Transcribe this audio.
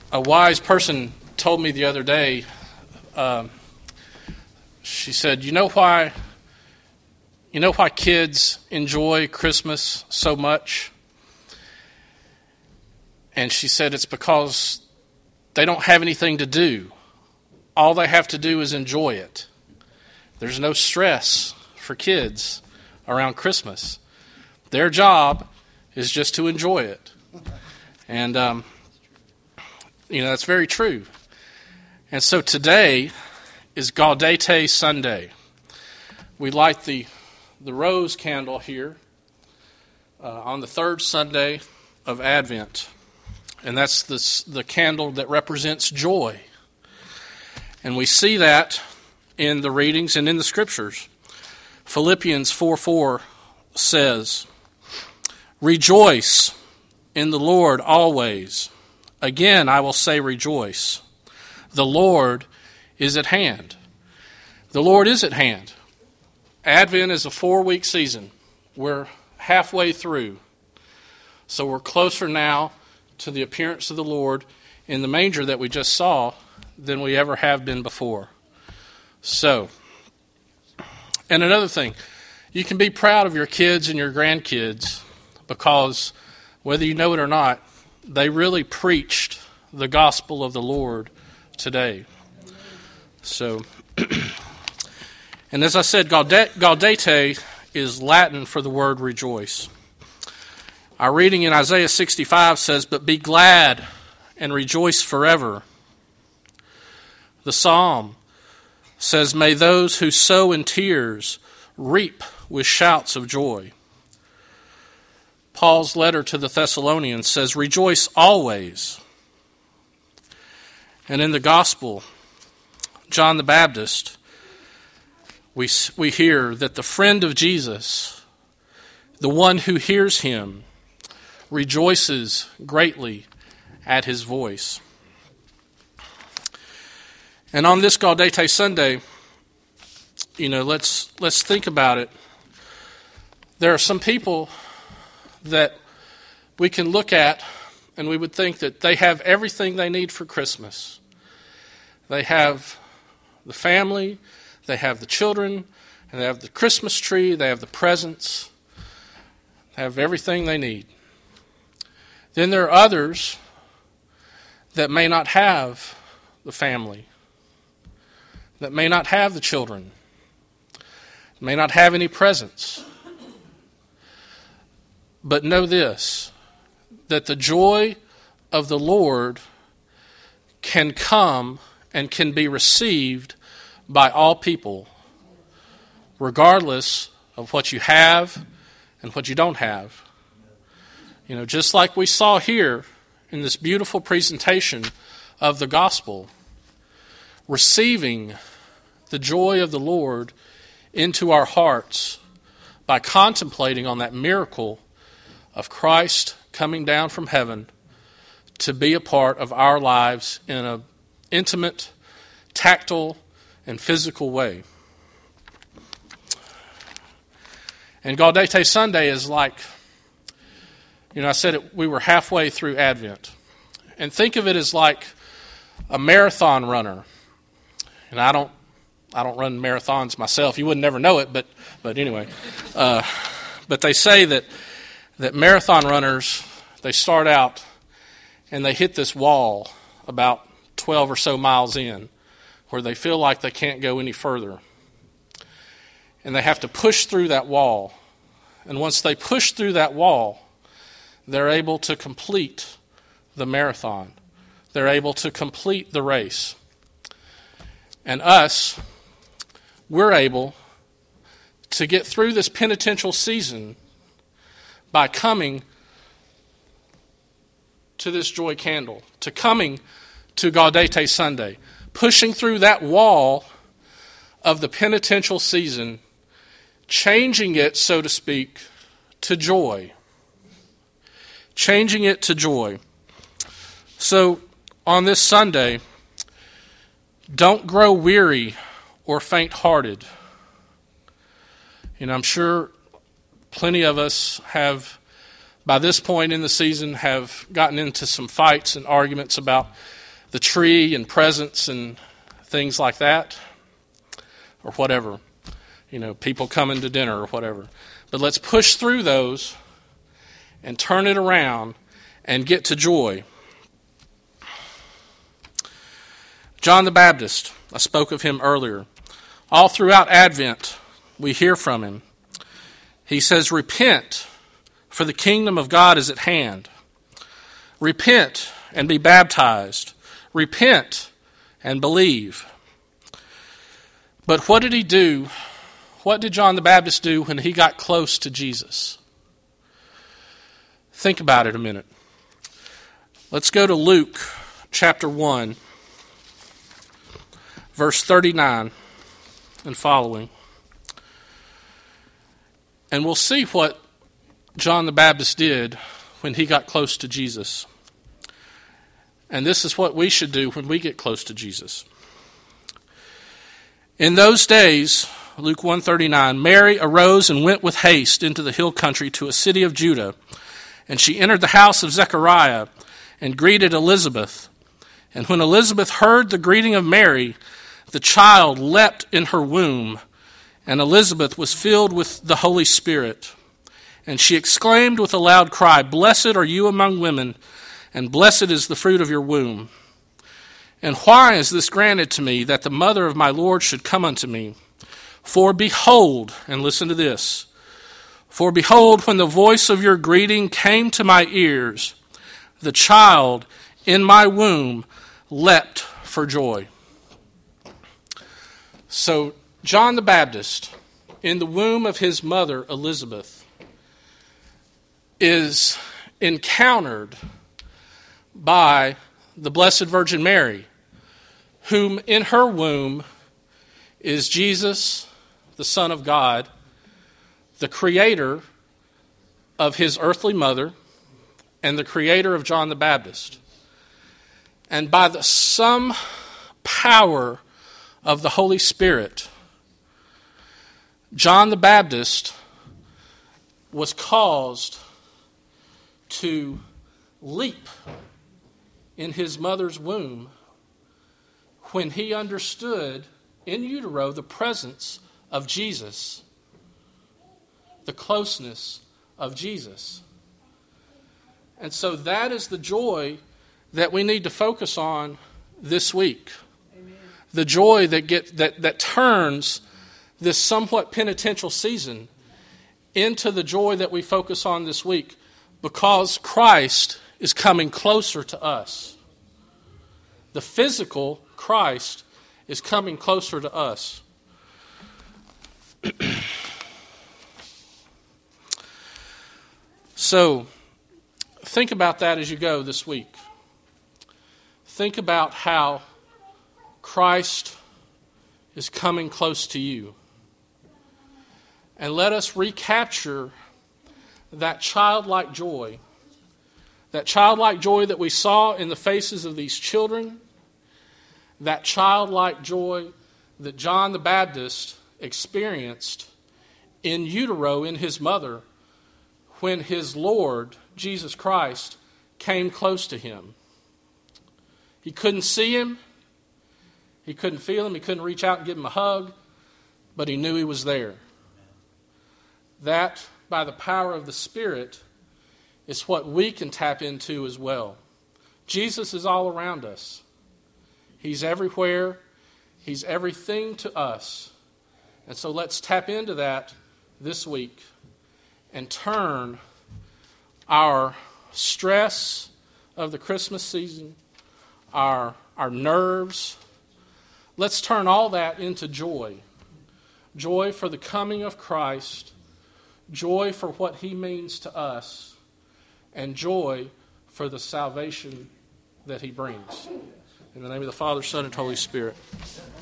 A wise person told me the other day, she said, you know why kids enjoy Christmas so much? And she said it's because they don't have anything to do. All they have to do is enjoy it. There's no stress for kids around Christmas. Their job is just to enjoy it. And, that's very true. And so today is Gaudete Sunday. We light the rose candle here on the third Sunday of Advent. And that's the candle that represents joy. And we see that in the readings and in the Scriptures. Philippians 4:4 says, "Rejoice in the Lord always. Again, I will say rejoice. The Lord is at hand." The Lord is at hand. Advent is a 4-week season. We're halfway through. So we're closer now to the appearance of the Lord in the manger that we just saw than we ever have been before. So, and another thing, you can be proud of your kids and your grandkids because whether you know it or not, they really preached the gospel of the Lord today. So, and as I said, Gaudete is Latin for the word rejoice. Our reading in Isaiah 65 says, "But be glad and rejoice forever." The psalm says, "May those who sow in tears reap with shouts of joy." Paul's letter to the Thessalonians says, "Rejoice always." And in the gospel, John the Baptist, we hear that the friend of Jesus, the one who hears him, rejoices greatly at his voice. And on this Gaudete Sunday, let's think about it. There are some people that we can look at and we would think that they have everything they need for Christmas. They have the family, they have the children, and they have the Christmas tree, they have the presents, they have everything they need. Then there are others that may not have the family, that may not have the children, may not have any presents. But know this, that the joy of the Lord can come and can be received by all people, regardless of what you have and what you don't have. Just like we saw here in this beautiful presentation of the gospel, receiving the joy of the Lord into our hearts by contemplating on that miracle of Christ coming down from heaven to be a part of our lives in an intimate, tactile, and physical way. And Gaudete Sunday is like, I said we were halfway through Advent. And think of it as like a marathon runner. And I don't run marathons myself. You wouldn't never know it, but anyway. But they say that marathon runners, they start out and they hit this wall about 12 or so miles in where they feel like they can't go any further. And they have to push through that wall. And once they push through that wall, they're able to complete the marathon. They're able to complete the race. And us, we're able to get through this penitential season by coming to this joy candle, to coming to Gaudete Sunday, pushing through that wall of the penitential season, changing it, so to speak, to joy. Changing it to joy. So, on this Sunday, don't grow weary or faint-hearted. I'm sure plenty of us have, by this point in the season, have gotten into some fights and arguments about the tree and presents and things like that, or whatever, people coming to dinner or whatever. But let's push through those and turn it around and get to joy. John the Baptist, I spoke of him earlier. All throughout Advent, we hear from him. He says, "Repent, for the kingdom of God is at hand. Repent and be baptized. Repent and believe." But what did he do? What did John the Baptist do when he got close to Jesus? Think about it a minute. Let's go to Luke chapter 1, verse 39 and following. And we'll see what John the Baptist did when he got close to Jesus. And this is what we should do when we get close to Jesus. In those days, Luke 1:39, Mary arose and went with haste into the hill country to a city of Judah. And she entered the house of Zechariah and greeted Elizabeth. And when Elizabeth heard the greeting of Mary, the child leapt in her womb, and Elizabeth was filled with the Holy Spirit. And she exclaimed with a loud cry, "Blessed are you among women, and blessed is the fruit of your womb. And why is this granted to me, that the mother of my Lord should come unto me? For behold," and listen to this, "for behold, when the voice of your greeting came to my ears, the child in my womb leapt for joy." So John the Baptist, in the womb of his mother Elizabeth, is encountered by the Blessed Virgin Mary, whom in her womb is Jesus, the Son of God, the creator of his earthly mother, and the creator of John the Baptist. And by some power of the Holy Spirit, John the Baptist was caused to leap in his mother's womb when he understood in utero the presence of Jesus, the closeness of Jesus. And so that is the joy that we need to focus on this week. Amen. The joy that turns this somewhat penitential season into the joy that we focus on this week, because Christ is coming closer to us. The physical Christ is coming closer to us. So, think about that as you go this week. Think about how Christ is coming close to you. And let us recapture that childlike joy that we saw in the faces of these children, that childlike joy that John the Baptist experienced in utero in his mother when his Lord, Jesus Christ, came close to him. He couldn't see him, he couldn't feel him, he couldn't reach out and give him a hug, but he knew he was there. That, by the power of the Spirit, is what we can tap into as well. Jesus is all around us. He's everywhere. He's everything to us. And so let's tap into that this week and turn our stress of the Christmas season, our nerves, let's turn all that into joy. Joy for the coming of Christ, joy for what he means to us, and joy for the salvation that he brings. In the name of the Father, Son, and Holy Spirit.